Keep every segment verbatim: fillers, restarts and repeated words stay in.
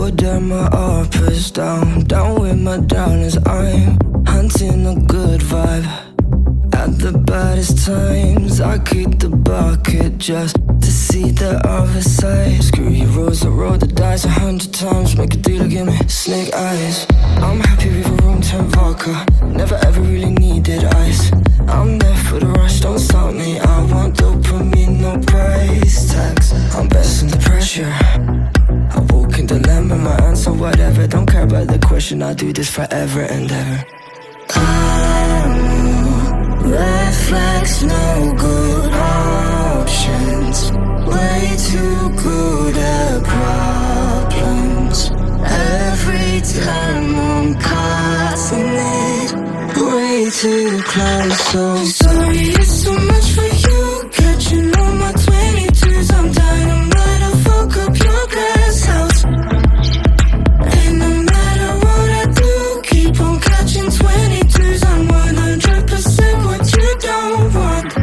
Pull down my uppers, down, down with my downers. I'm hunting a good vibe at the baddest times. I keep the bucket just to see the other side. Screw you rules, I roll the dice a hundred times. Make a deal, give me snake eyes. I'm happy with a room temp vodka. Never ever really needed ice. I'm there for the rush, don't stop me. I want dopamine, no price tags. I'm best under pressure. I walk in the lamb and my answer whatever. Don't care about the question, I'll do this forever and ever. I know red flags, no good options. Way too good at problems. Every time I'm causing it, way too close, so sorry it's too much for you. Catching on my twenty-twos, I'm dynamite, I'll fuck up your glass house. And no matter what I do, keep on catching twenty-twos. I'm one hundred percent what you don't want.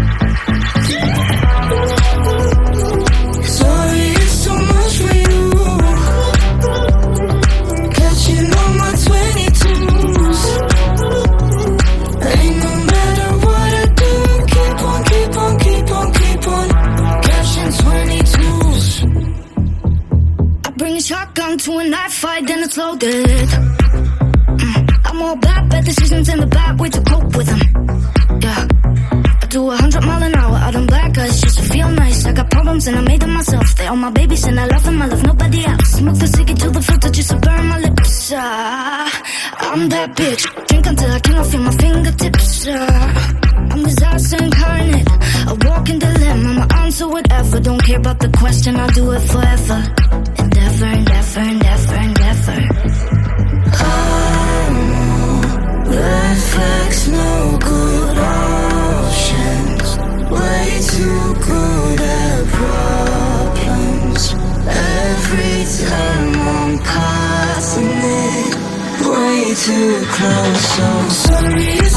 Sorry it's too much for you. Catching on my twenty-twos. Ain't no matter what I do, keep on, keep on, keep on, keep on catching twenty-twos. I bring a shotgun to a knife fight, then it's loaded. Mm, I'm all bad, bad decisions in the bad way to cope with them. Yeah, I do a hundred mile an hour out on black guys just to feel nice. I got problems and I made them myself. They all my babies and I love them, I love nobody else. Smoke the ciggy till the filter just to burn my lips. Ah, I'm that bitch. Drink until I cannot feel my fingertips. Ah, I'm disaster incarnate. I walk in the limb, I'ma answer whatever. Don't care about the question, I'll do it forever. Endeavor, endeavor, endeavor, endeavor. I know red flags, no good options. Way too good at problems. Every time I'm causing it, way too close, so sorry